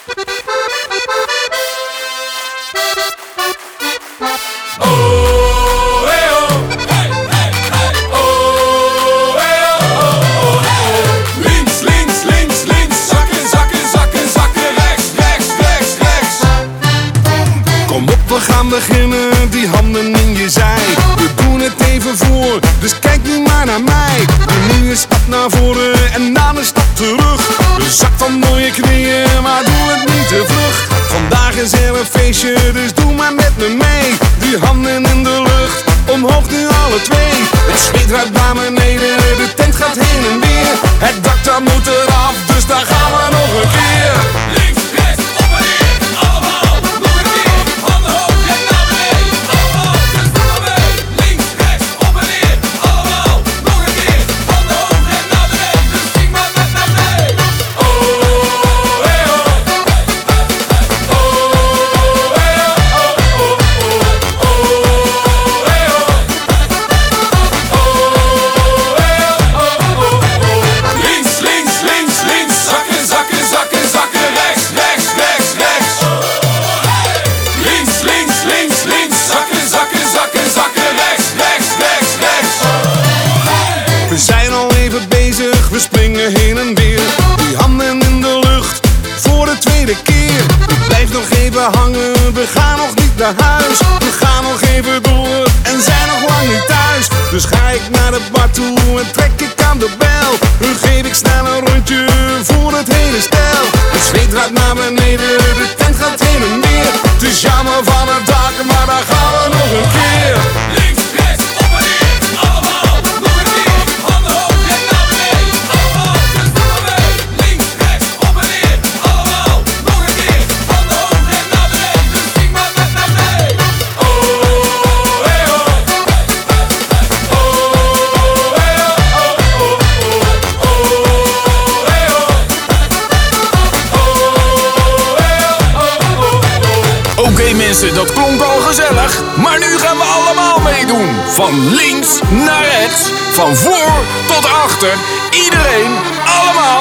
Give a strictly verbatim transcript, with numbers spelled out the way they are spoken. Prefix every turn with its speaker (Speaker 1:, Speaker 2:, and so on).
Speaker 1: Beginnen, die handen in je zij. We doen het even voor, dus kijk nu maar naar mij. En nu een stap naar voren en dan een stap terug. Een zak van mooie knieën, maar doe het niet te vlug. Vandaag is er een feestje, dus doe maar met me mee. Die handen in de lucht, omhoog nu alle twee. Het zweet ruikt naar beneden, de tent gaat heen en weer. Het dak dat moet eraf, dus daar gaan we nog een keer.
Speaker 2: Links, rechts, op en neer, allemaal nog een keer. Handen hoog en naar beneden, allemaal, dus doe maar mee. Links, rechts, op en neer, allemaal nog een keer. Handen hoog en naar beneden, dus zing maar met me mee. Oh, hey, oh. Oh, hey, oh, oh, oh, oh. Oh, hey, oh. Oh, hey, oh, oh, oh. Links, links, links, links, zakken, zakken, zakken, zakken. Rechts, rechts, rechts, rechts. Links, links, links, links, zakken, zakken, zakken, zakken. Rechts, rechts, rechts, rechts.
Speaker 1: We zijn al even bezig, we springen heen en weer. Die handen in de lucht, voor de tweede keer. Ik blijf nog even hangen, we gaan nog niet naar huis. We gaan nog even door en zijn nog lang niet thuis. Dus ga ik naar de bar toe en trek ik aan de bel. Dan geef ik snel een rondje voor het hele stel. Het zweet ruikt naar beneden, de tent gaat heen en weer. Het is jammer van het dak, maar daar gaan we nog een keer.
Speaker 2: Links, rechts, op en neer, allemaal nog een keer. Handen hoog en naar beneden, allemaal, dus doe maar mee. Links, rechts, op en neer, allemaal nog een keer. Handen hoog en naar beneden, dus zing maar met me mee. Oh, hey, oh. Oh, hey, oh, oh, oh, oh. Oh, hey, oh. Oh, hey, oh, oh, oh.
Speaker 3: Oké mensen, dat klonk al gezellig, maar nu gaan we allemaal meedoen. Van links naar rechts, van voor tot achter. Iedereen, allemaal.